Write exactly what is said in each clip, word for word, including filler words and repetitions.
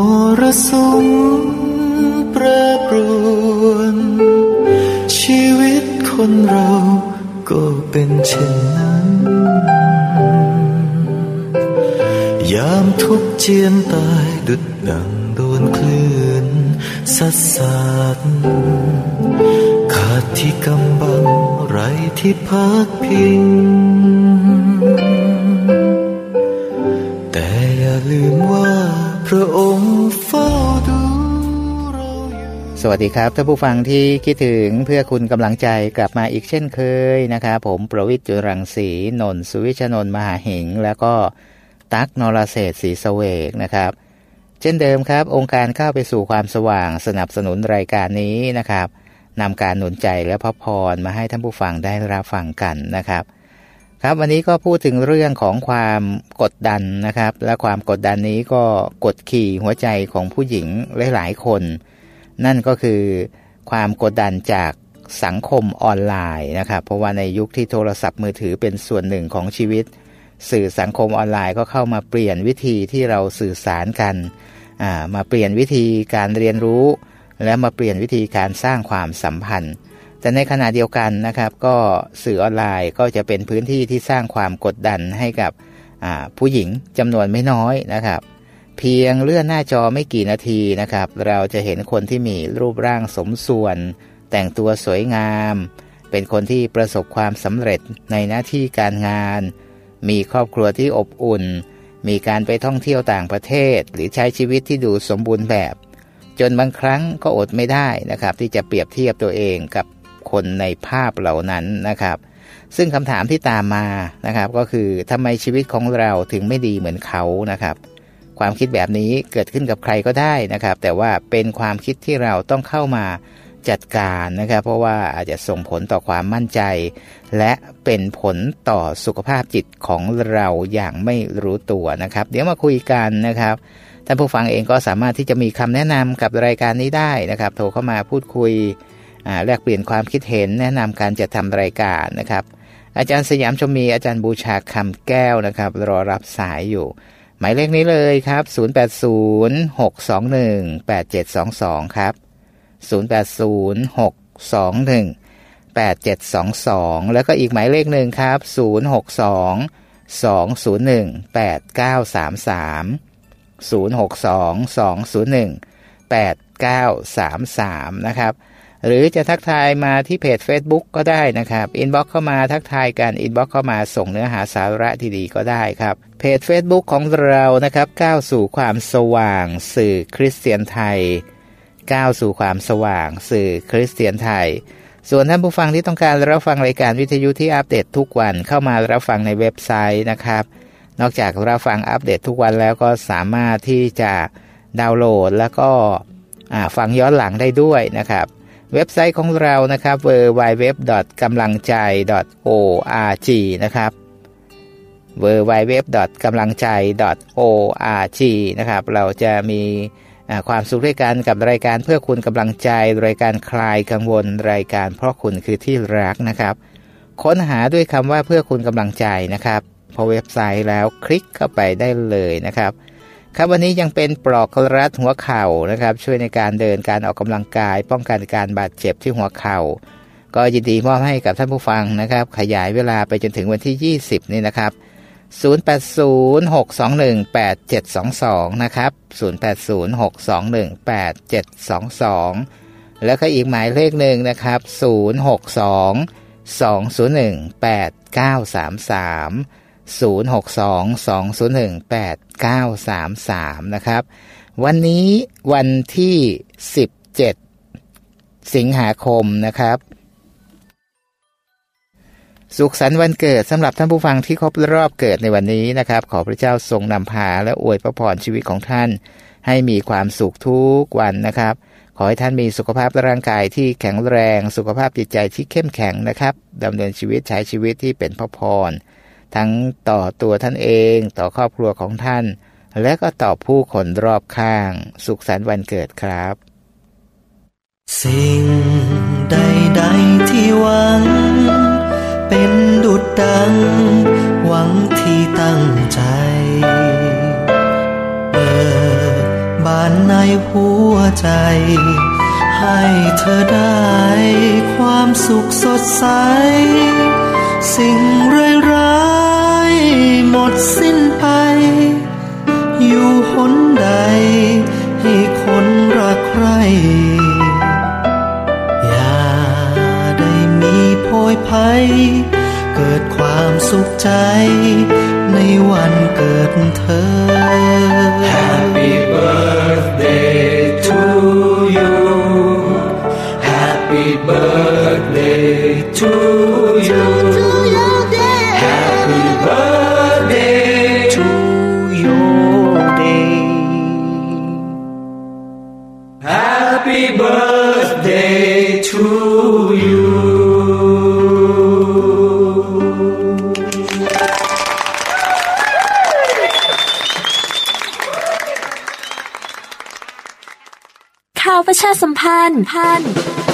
รสุมแปรปรวนชีวิตคนเราก็เป็นเช่นนั้นยามทุกข์เจียนตายดุจดังโดนคลื่นซัดสาดขาดที่กำบังไรที่พักพิงแต่อย่าลืมว่าพระองค์เฝ้าดูเราอยู่สวัสดีครับท่านผู้ฟังที่คิดถึงเพื่อคุณกำลังใจกลับมาอีกเช่นเคยนะครับผมประวิตร จุรังสีนนท์สุวิชนนท์มหาหิงแล้วก็ตั๊กนรเศรษฐ์ศรีเสวกนะครับเช่นเดิมครับองค์การเข้าไปสู่ความสว่างสนับสนุนรายการนี้นะครับนำการหนุนใจและพระพรมาให้ท่านผู้ฟังได้รับฟังกันนะครับครับวันนี้ก็พูดถึงเรื่องของความกดดันนะครับและความกดดันนี้ก็กดขี่หัวใจของผู้หญิงหลายๆคนนั่นก็คือความกดดันจากสังคมออนไลน์นะครับเพราะว่าในยุคที่โทรศัพท์มือถือเป็นส่วนหนึ่งของชีวิตสื่อสังคมออนไลน์ก็เข้ามาเปลี่ยนวิธีที่เราสื่อสารกันอ่ามาเปลี่ยนวิธีการเรียนรู้และมาเปลี่ยนวิธีการสร้างความสัมพันธ์แต่ในขณะเดียวกันนะครับก็สื่อออนไลน์ก็จะเป็นพื้นที่ที่สร้างความกดดันให้กับอ่าผู้หญิงจำนวนไม่น้อยนะครับเพียงเลื่อนหน้าจอไม่กี่นาทีนะครับเราจะเห็นคนที่มีรูปร่างสมส่วนแต่งตัวสวยงามเป็นคนที่ประสบความสำเร็จในหน้าที่การงานมีครอบครัวที่อบอุ่นมีการไปท่องเที่ยวต่างประเทศหรือใช้ชีวิตที่ดูสมบูรณ์แบบจนบางครั้งก็อดไม่ได้นะครับที่จะเปรียบเทียบตัวเองกับคนในภาพเหล่านั้นนะครับซึ่งคำถามที่ตามมานะครับก็คือทำไมชีวิตของเราถึงไม่ดีเหมือนเขานะครับความคิดแบบนี้เกิดขึ้นกับใครก็ได้นะครับแต่ว่าเป็นความคิดที่เราต้องเข้ามาจัดการนะครับเพราะว่าอาจจะส่งผลต่อความมั่นใจและเป็นผลต่อสุขภาพจิตของเราอย่างไม่รู้ตัวนะครับเดี๋ยวมาคุยกันนะครับท่านผู้ฟังเองก็สามารถที่จะมีคำแนะนำกับรายการนี้ได้นะครับโทรเข้ามาพูดคุยแลกเปลี่ยนความคิดเห็นแนะนำการจัดทำรายการนะครับอาจารย์สยามชมมีอาจารย์บูชาคำแก้วนะครับรอรับสายอยู่หมายเลขนี้เลยครับศูนย์ แปด ศูนย์ หก สอง หนึ่ง แปด เจ็ด สอง สองครับศูนย์ แปด ศูนย์ หก สอง หนึ่ง แปด เจ็ด สอง สองแล้วก็อีกหมายเลขหนึ่งครับศูนย์ หก สอง สอง ศูนย์ หนึ่ง แปด เก้า สาม สามศูนย์ หก สอง สอง ศูนย์ หนึ่ง แปด เก้า สาม สามนะครับหรือจะทักทายมาที่เพจ Facebook ก็ได้นะครับอินบ็อกซ์เข้ามาทักทายกันอินบ็อกซ์เข้ามาส่งเนื้อหาสาระดีๆก็ได้ครับเพจ Facebook ของเรานะครับก้าวสู่ความสว่างสื่อคริสเตียนไทยก้าวสู่ความสว่างสื่อคริสเตียนไทยส่วนท่านผู้ฟังที่ต้องการรับฟังรายการวิทยุที่อัปเดตทุกวันเข้ามารับฟังในเว็บไซต์นะครับนอกจากรับฟังอัปเดตทุกวันแล้วก็สามารถที่จะดาวน์โหลดแล้วก็ฟังย้อนหลังได้ด้วยนะครับเว็บไซต์ของเรานะครับ ดับเบิลยู ดับเบิลยู ดับเบิลยู ดอท กำลังใจ ดอท โอ อาร์ จี นะครับ ดับเบิลยู ดับเบิลยู ดับเบิลยู ดอท กำลังใจ ดอท โอ อาร์ จี นะครับเราจะมีความสุขด้วยกันกับรายการเพื่อคุณกำลังใจรายการคลายกังวลรายการเพราะคุณคือที่รักนะครับค้นหาด้วยคำว่าเพื่อคุณกำลังใจนะครับพอเว็บไซต์แล้วคลิกเข้าไปได้เลยนะครับครับวันนี้ยังเป็นปลอกรัดหัวเข่านะครับช่วยในการเดินการออกกำลังกายป้องกันการบาดเจ็บที่หัวเข่าก็ยินดีมอบให้กับท่านผู้ฟังนะครับขยายเวลาไปจนถึงวันที่ยี่สิบนี่นะครับศูนย์ แปด ศูนย์ หก สอง หนึ่ง แปด เจ็ด สอง สองนะครับศูนย์ แปด ศูนย์ หก สอง หนึ่ง แปด เจ็ด สอง สองแล้วก็อีกหมายเลขหนึ่งนะครับศูนย์ หก สอง สอง ศูนย์ หนึ่ง แปด เก้า สาม สามศูนย์ หก สอง สอง ศูนย์ หนึ่ง แปด เก้า สาม สามนะครับวันนี้วันที่สิบเจ็ดสิงหาคมนะครับสุขสันต์วันเกิดสำหรับท่านผู้ฟังที่ครบรอบเกิดในวันนี้นะครับขอพระเจ้าทรงนำพาและอวยพระพรชีวิตของท่านให้มีความสุขทุกวันนะครับขอให้ท่านมีสุขภาพร่างกายที่แข็งแรงสุขภาพจิตใจที่เข้มแข็งนะครับดำเนินชีวิตใช้ชีวิตที่เป็นพระพรทั้งต่อตัวท่านเองต่อครอบครัวของท่านและก็ต่อผู้คนรอบข้างสุขสันต์วันเกิดครับสิ่งใดๆที่หวังเป็นดุจดังหวังที่ตั้งใจเปิดบานในหัวใจให้เธอได้ความสุขสดใสสิ่งร้ายๆหมดสิ้นไปอยู่หนใดให้คนรักใครอย่าได้มีโพยภัยเกิดความสุขใจในวันเกิดเธอ Happy birthday to you Happy birthday to you Happy birthday to your day Happy birthday to you ข่าวประชาสัมพันธ์พัน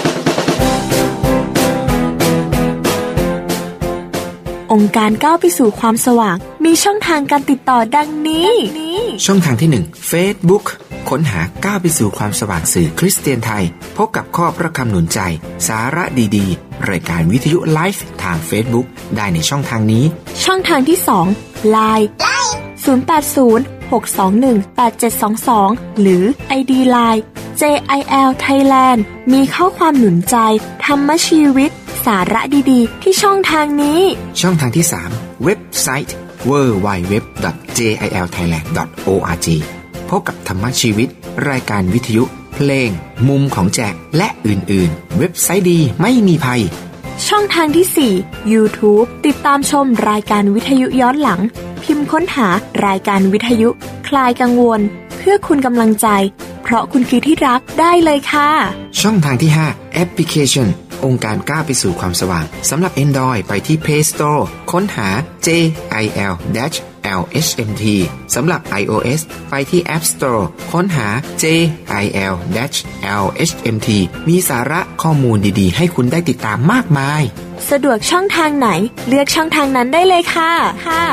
องค์การก้าวไปสู่ความสว่างมีช่องทางการติดต่อดังนี้ช่องทางที่หนึ่ง Facebook ค้นหาก้าวไปสู่ความสว่างสื่อคริสเตียนไทยพบกับข้อพระคำหนุนใจสาระดีๆรายการวิทยุไลฟ์ทาง Facebook ได้ในช่องทางนี้ช่องทางที่สอง ไลน์ ศูนย์ แปด ศูนย์ หก สอง หนึ่ง แปด เจ็ด สอง สอง หรือ ไอ ดี ไลน์ เจ ไอ แอล Thailand มีข้อความหนุนใจธรรมชีวิตสาระดีๆที่ช่องทางนี้ช่องทางที่สามเว็บไซต์ ดับเบิลยู ดับเบิลยู ดับเบิลยู ดอท เจ ไอ แอล ไทยแลนด์ ดอท โอ อาร์ จี พบกับธรรมชีวิตรายการวิทยุเพลงมุมของแจกและอื่นๆเว็บไซต์ดีไม่มีภัยช่องทางที่สี่ YouTube ติดตามชมรายการวิทยุย้อนหลังพิมพ์ค้นหารายการวิทยุคลายกังวลเพื่อคุณกำลังใจเพราะคุณคือที่รักได้เลยค่ะช่องทางที่ห้าแอปพลิเคชันองค์การก้าวไปสู่ความสว่างสำหรับ Android ไปที่ Play Store ค้นหา เจ ไอ แอล แอล เอช เอ็ม ที สำหรับ iOS ไปที่ App Store ค้นหา เจ ไอ แอล แอล เอช เอ็ม ที มีสาระข้อมูลดีๆให้คุณได้ติดตามมากมายสะดวกช่องทางไหนเลือกช่องทางนั้นได้เลยค่ะค่ะ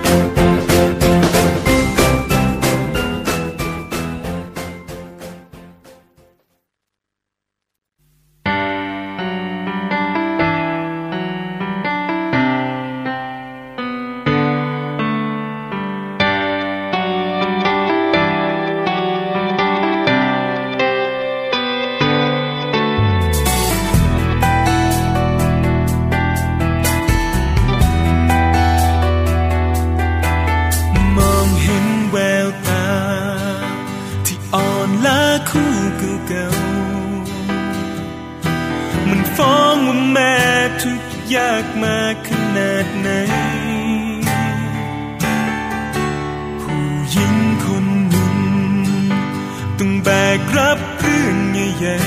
ยากมากขนาดไหนผู้หญิงคนหนึ่งต้องแบกรับเรื่องใหญ่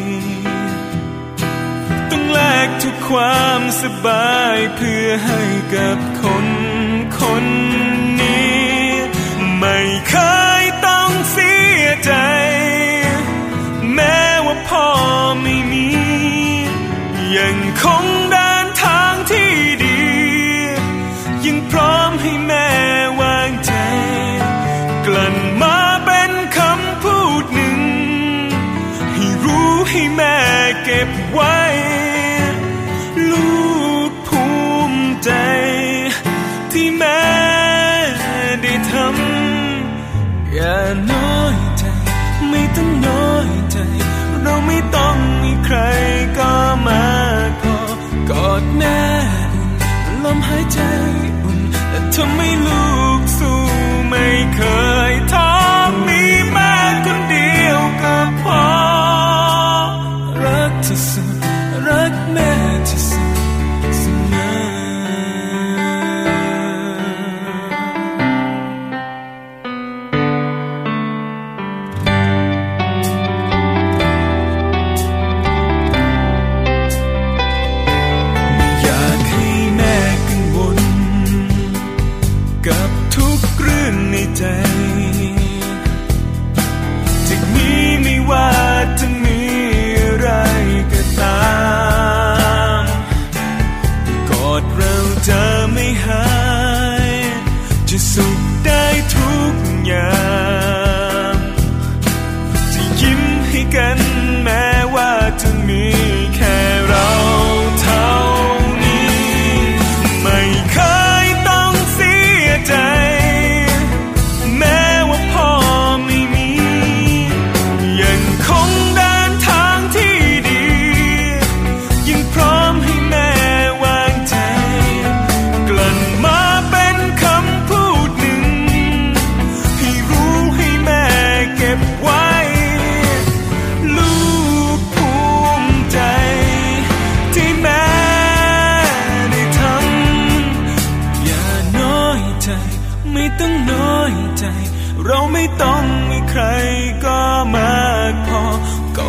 ๆต้องแลกทุกความสบายเพื่อให้กับคนคนนี้ไม่เคยต้องเสียใจแม้ว่าพ่อไม่มียังคงเดินทางที่ดียังพร้อมให้แม่วางใจกลั่นมาเป็นคำพูดหนึ่งให้รู้ให้แม่เก็บไว้ลูกภูมิใจที่แม่ได้ทำอย่าน้อยใจไม่ต้องน้อยใจเราไม่ต้องมีใครก็มาพอกอดแม่อุ่นลมหายใจอุ่นแต่ทำให้ลูกสู้ไม่เคยท้อมีแม่คนเดียวก็พอรักที่สุดรักแม่ที่สุดเสมอกับทุกเรื่องในใจ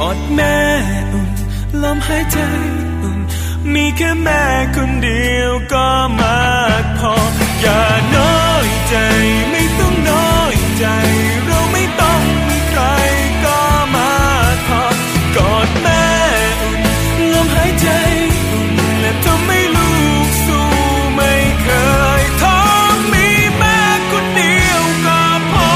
อดแม่อุ่นลมหายใจอุ่นมีแค่แม่คนเดียวก็มากพออย่าน้อยใจไม่ต้องน้อยใจเราไม่ต้องมีใครก็มากพอกอดแม่อุ่นลมหายใจอุ่นและทำให้ลูกสู้ไม่เคยท้อมีแม่คนเดียวก็พอ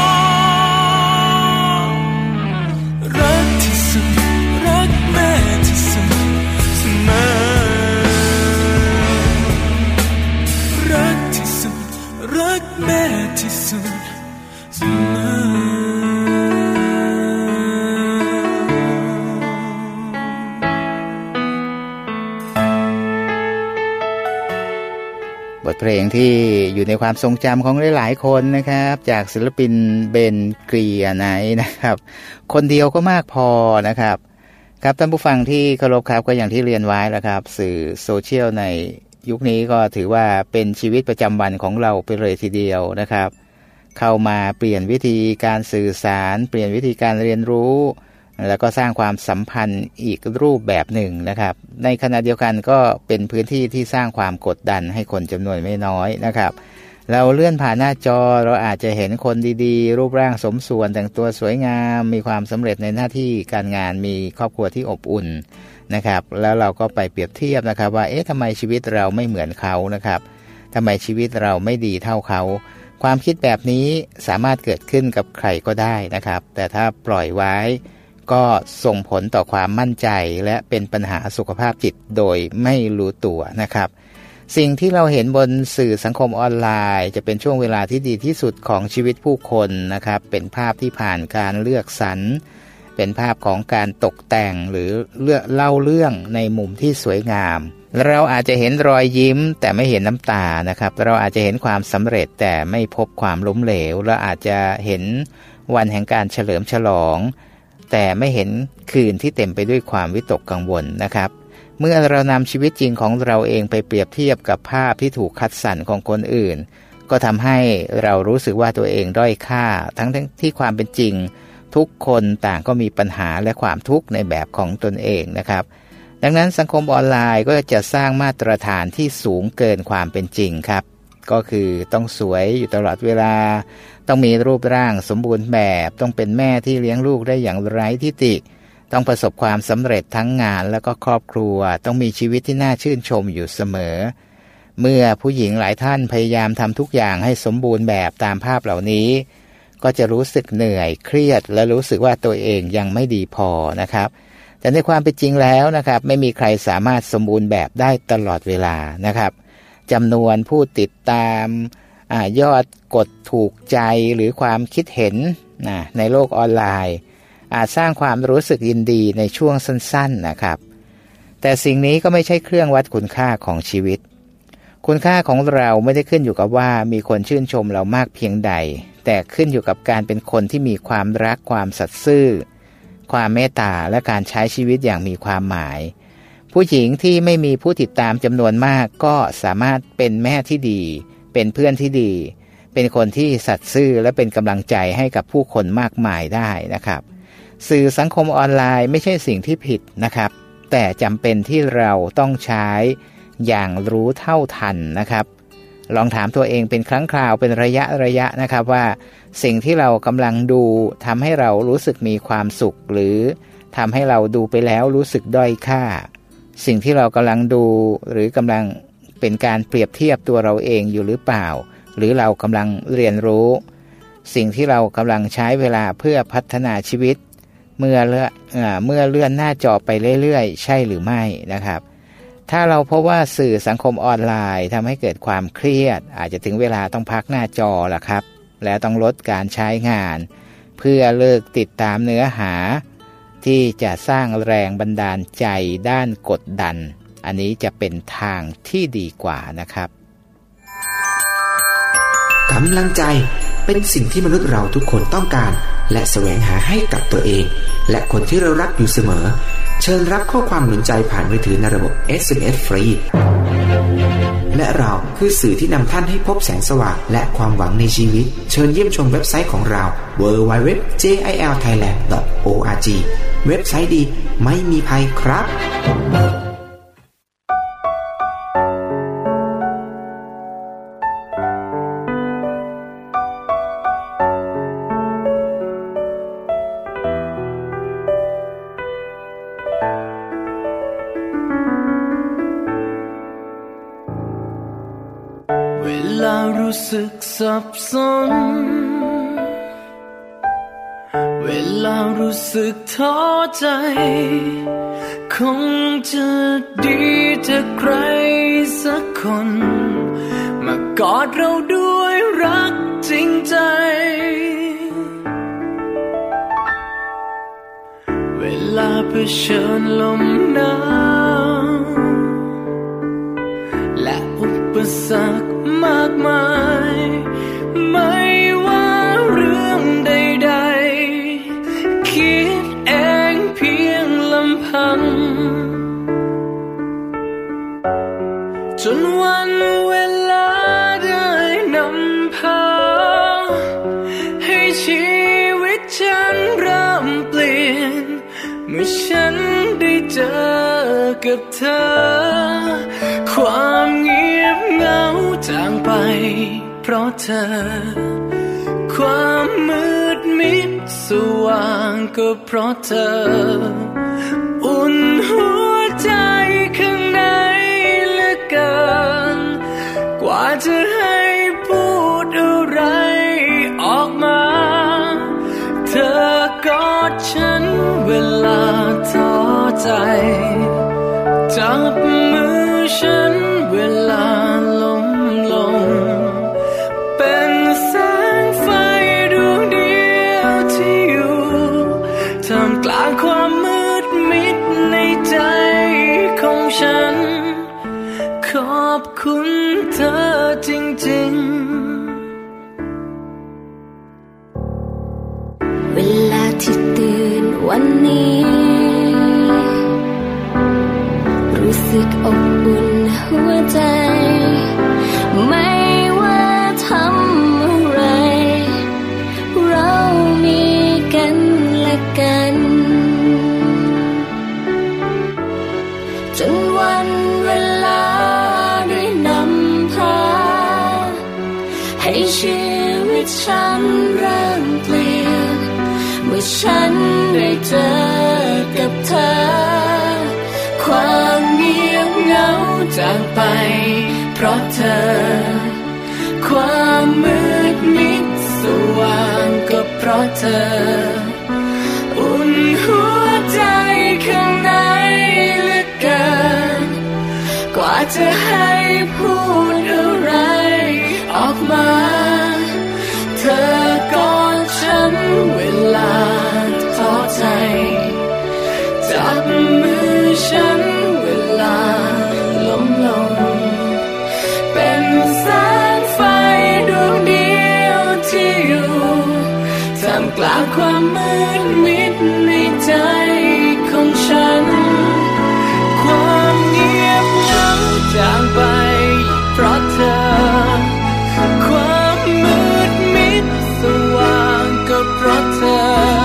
รักที่สุดรักแม่ที่สุดเสมอรักที่สุดรักแม่ที่สุดเสมอบทเพลงที่อยู่ในความทรงจำของหลายๆคนนะครับจากศิลปินเบนเกรียไนท์นะครับคนเดียวก็มากพอนะครับครับท่านผู้ฟังที่เคารพครับก็อย่างที่เรียนไว้แล้วครับสื่อโซเชียลในยุคนี้ก็ถือว่าเป็นชีวิตประจำวันของเราไปเลยทีเดียวนะครับเข้ามาเปลี่ยนวิธีการสื่อสารเปลี่ยนวิธีการเรียนรู้แล้วก็สร้างความสัมพันธ์อีกรูปแบบหนึ่งนะครับในขณะเดียวกันก็เป็นพื้นที่ที่สร้างความกดดันให้คนจำนวนไม่น้อยนะครับเราเลื่อนผ่านหน้าจอเราอาจจะเห็นคนดีๆรูปร่างสมส่วนแต่งตัวสวยงามมีความสำเร็จในหน้าที่การงานมีครอบครัวที่อบอุ่นนะครับแล้วเราก็ไปเปรียบเทียบนะครับว่าเอ๊ะทำไมชีวิตเราไม่เหมือนเขานะครับทำไมชีวิตเราไม่ดีเท่าเขาความคิดแบบนี้สามารถเกิดขึ้นกับใครก็ได้นะครับแต่ถ้าปล่อยไว้ก็ส่งผลต่อความมั่นใจและเป็นปัญหาสุขภาพจิตโดยไม่รู้ตัวนะครับสิ่งที่เราเห็นบนสื่อสังคมออนไลน์จะเป็นช่วงเวลาที่ดีที่สุดของชีวิตผู้คนนะครับเป็นภาพที่ผ่านการเลือกสรรเป็นภาพของการตกแต่งหรือเลือกเล่าเรื่องในมุมที่สวยงามเราอาจจะเห็นรอยยิ้มแต่ไม่เห็นน้ำตานะครับเราอาจจะเห็นความสำเร็จแต่ไม่พบความล้มเหลวเราอาจจะเห็นวันแห่งการเฉลิมฉลองแต่ไม่เห็นคืนที่เต็มไปด้วยความวิตกกังวลนะครับเมื่อเรานำชีวิตจริงของเราเองไปเปรียบเทียบกับภาพที่ถูกคัดสรรของคนอื่นก็ทำให้เรารู้สึกว่าตัวเองด้อยค่าทั้งที่ความเป็นจริงทุกคนต่างก็มีปัญหาและความทุกข์ในแบบของตนเองนะครับดังนั้นสังคมออนไลน์ก็จะสร้างมาตรฐานที่สูงเกินความเป็นจริงครับก็คือต้องสวยอยู่ตลอดเวลาต้องมีรูปร่างสมบูรณ์แบบต้องเป็นแม่ที่เลี้ยงลูกได้อย่างไร้ทิฏฐิต้องประสบความสำเร็จทั้งงานและก็ครอบครัวต้องมีชีวิตที่น่าชื่นชมอยู่เสมอเมื่อผู้หญิงหลายท่านพยายามทำทุกอย่างให้สมบูรณ์แบบตามภาพเหล่านี้ก็จะรู้สึกเหนื่อยเครียดและรู้สึกว่าตัวเองยังไม่ดีพอนะครับแต่ในความเป็นจริงแล้วนะครับไม่มีใครสามารถสมบูรณ์แบบได้ตลอดเวลานะครับจำนวนผู้ติดตามยอดกดถูกใจหรือความคิดเห็นนะในโลกออนไลน์อาจสร้างความรู้สึกยินดีในช่วงสั้นๆนะครับแต่สิ่งนี้ก็ไม่ใช่เครื่องวัดคุณค่าของชีวิตคุณค่าของเราไม่ได้ขึ้นอยู่กับว่ามีคนชื่นชมเรามากเพียงใดแต่ขึ้นอยู่กับการเป็นคนที่มีความรักความสัตย์ซื่อความเมตตาและการใช้ชีวิตอย่างมีความหมายผู้หญิงที่ไม่มีผู้ติดตามจำนวนมากก็สามารถเป็นแม่ที่ดีเป็นเพื่อนที่ดีเป็นคนที่สัตย์ซื่อและเป็นกำลังใจให้กับผู้คนมากมายได้นะครับสื่อสังคมออนไลน์ไม่ใช่สิ่งที่ผิดนะครับแต่จำเป็นที่เราต้องใช้อย่างรู้เท่าทันนะครับลองถามตัวเองเป็นครั้งคราวเป็นระยะระยะนะครับว่าสิ่งที่เรากำลังดูทำให้เรารู้สึกมีความสุขหรือทำให้เราดูไปแล้วรู้สึกด้อยค่าสิ่งที่เรากำลังดูหรือกำลังเป็นการเปรียบเทียบตัวเราเองอยู่หรือเปล่าหรือเรากำลังเรียนรู้สิ่งที่เรากำลังใช้เวลาเพื่อพัฒนาชีวิตเมื่อเลื่อนเมื่อเลื่อนหน้าจอไปเรื่อยๆใช่หรือไม่นะครับถ้าเราพบว่าสื่อสังคมออนไลน์ทำให้เกิดความเครียดอาจจะถึงเวลาต้องพักหน้าจอล่ะครับและต้องลดการใช้งานเพื่อเลิกติดตามเนื้อหาที่จะสร้างแรงบันดาลใจด้านกดดันอันนี้จะเป็นทางที่ดีกว่านะครับกำลังใจเป็นสิ่งที่มนุษย์เราทุกคนต้องการและแสวงหาให้กับตัวเองและคนที่เรารักอยู่เสมอเชิญรับข้อความหนุนใจผ่านมือถือในระบบ เอส เอ็ม เอส ฟรีและเราคือสื่อที่นำท่านให้พบแสงสว่างและความหวังในชีวิตเชิญเยี่ยมชมเว็บไซต์ของเรา ดับเบิลยู ดับเบิลยู ดับเบิลยู ดอท เจ ไอ แอล ไทยแลนด์ ดอท โอ อาร์ จีเว็บไซต์ดีไม่มีภัยครับเวลารู้สึกสับสนเวลารู้สึกท้อใจคงจะดีถ้าใครสักคนมากอดเราด้วยรักจริงใจเวลาเผชิญลมหนาวและอุปสรรคมากมายไม่ว่าเรื่องใดๆคิดเองเพียงลำพังจนวันเวลาได้นำพาให้ชีวิตฉันเริ่มเปลี่ยนเมื่อฉันได้เจอกับเธอความเงียบเหงาจางไปเพราะเธอความมืดมิดสว่างก็เพราะเธออุ่นหัวใจข้างในเหลือเกินกว่าจะให้พูดอะไรออกมาเธอกอดฉันเวลาท้อใจจับมือฉันเวลาล้มลงเป็นแสงไฟดวงเดียวที่อยู่ท่ามกลางความมืดมิดในใจของฉันขอบคุณเธอจริงๆเวลาที่ตื่นวันนี้รู้สึกอบอุ่นหัวใจไม่ว่าทำอะไรเรามีกันและกันจนวันเวลาได้นำพาให้ชีวิตฉันเริ่มเปลี่ยนเมื่อฉันได้เจอกับเธอความเงียบเหงาจางไปเพราะเธอความมืดมิดสว่างก็เพราะเธออุ่นหัวใจข้างในเหลือเกินกว่าจะให้พูดอะไรออกมาเธอกอดฉันเวลาท้อใจจับมือฉันเวลาล้มลงเป็นแสงไฟดวงเดียวที่อยู่ท่ามกลางความมืดมิดในใจของฉันความเงียบเหงาจางไปเพราะเธอความมืดมิดสว่างก็เพราะเธอ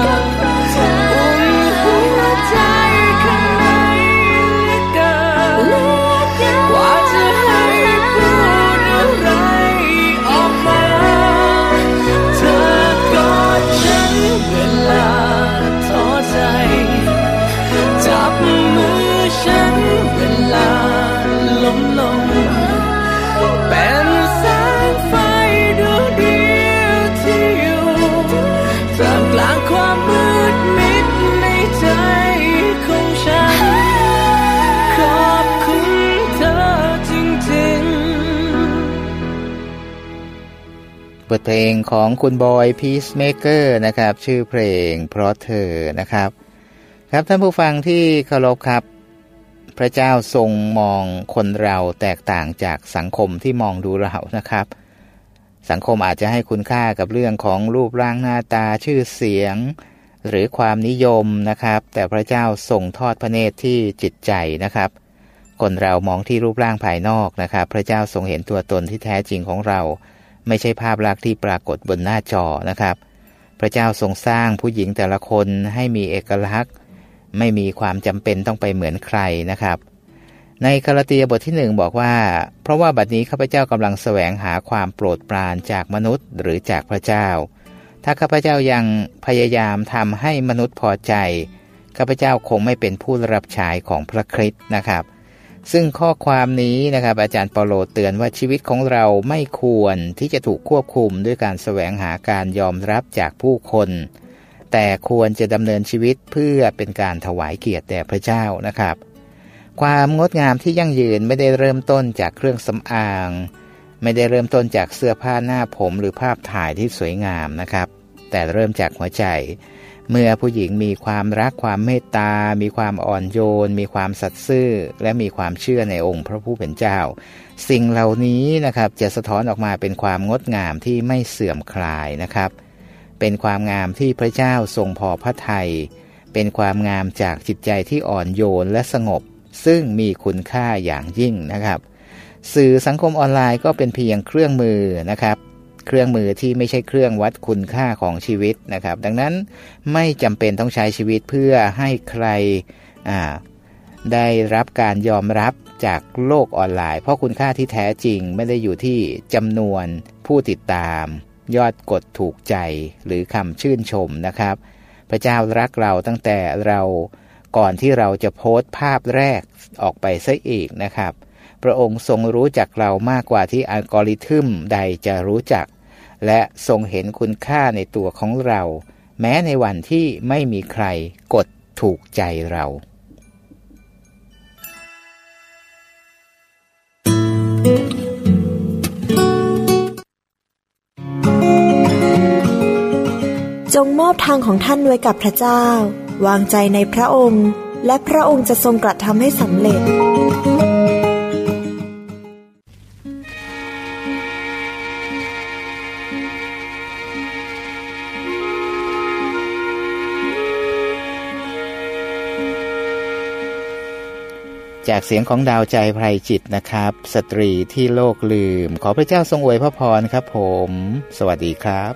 บทเพลงของคุณบอยพีซเมเกอร์นะครับชื่อเพลงเพราะเธอนะครับครับท่านผู้ฟังที่เคารพครับพระเจ้าทรงมองคนเราแตกต่างจากสังคมที่มองดูเรานะครับสังคมอาจจะให้คุณค่ากับเรื่องของรูปร่างหน้าตาชื่อเสียงหรือความนิยมนะครับแต่พระเจ้าทรงทอดพระเนตรที่จิตใจนะครับคนเรามองที่รูปร่างภายนอกนะครับพระเจ้าทรงเห็นตัวตนที่แท้จริงของเราไม่ใช่ภาพลักษณ์ที่ปรากฏบนหน้าจอนะครับพระเจ้าทรงสร้างผู้หญิงแต่ละคนให้มีเอกลักษณ์ไม่มีความจำเป็นต้องไปเหมือนใครนะครับในกาลาเตียบทที่หนึ่งบอกว่าเพราะว่าบัดนี้ข้าพเจ้ากำลังแสวงหาความโปรดปรานจากมนุษย์หรือจากพระเจ้าถ้าข้าพเจ้ายังพยายามทำให้มนุษย์พอใจข้าพเจ้าคงไม่เป็นผู้รับใช้ของพระคริสต์นะครับซึ่งข้อความนี้นะครับอาจารย์เปาโลเตือนว่าชีวิตของเราไม่ควรที่จะถูกควบคุมด้วยการแสวงหาการยอมรับจากผู้คนแต่ควรจะดำเนินชีวิตเพื่อเป็นการถวายเกียรติแด่พระเจ้านะครับความงดงามที่ยั่งยืนไม่ได้เริ่มต้นจากเครื่องสำอางไม่ได้เริ่มต้นจากเสื้อผ้าหน้าผมหรือภาพถ่ายที่สวยงามนะครับแต่เริ่มจากหัวใจเมื่อผู้หญิงมีความรักความเมตตามีความอ่อนโยนมีความสัตย์ซื่อและมีความเชื่อในองค์พระผู้เป็นเจ้าสิ่งเหล่านี้นะครับจะสะท้อนออกมาเป็นความงดงามที่ไม่เสื่อมคลายนะครับเป็นความงามที่พระเจ้าทรงพอพระทัยเป็นความงามจากจิตใจที่อ่อนโยนและสงบซึ่งมีคุณค่าอย่างยิ่งนะครับสื่อสังคมออนไลน์ก็เป็นเพียงเครื่องมือนะครับเครื่องมือที่ไม่ใช่เครื่องวัดคุณค่าของชีวิตนะครับดังนั้นไม่จำเป็นต้องใช้ชีวิตเพื่อให้ใครอ่าได้รับการยอมรับจากโลกออนไลน์เพราะคุณค่าที่แท้จริงไม่ได้อยู่ที่จำนวนผู้ติดตามยอดกดถูกใจหรือคำชื่นชมนะครับพระเจ้ารักเราตั้งแต่เราก่อนที่เราจะโพสต์ภาพแรกออกไปซะอีกนะครับพระองค์ทรงรู้จักเรามากกว่าที่อัลกอริทึมใดจะรู้จักและทรงเห็นคุณค่าในตัวของเราแม้ในวันที่ไม่มีใครกดถูกใจเราจงมอบทางของท่านไว้กับพระเจ้าวางใจในพระองค์และพระองค์จะทรงกระทำให้สำเร็จจากเสียงของดาวใจไพรจิตนะครับสตรีที่โลกลืมขอพระเจ้าทรงอวยพระพรครับผมสวัสดีครับ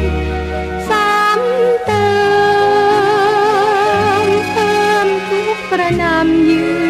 รระนำยืน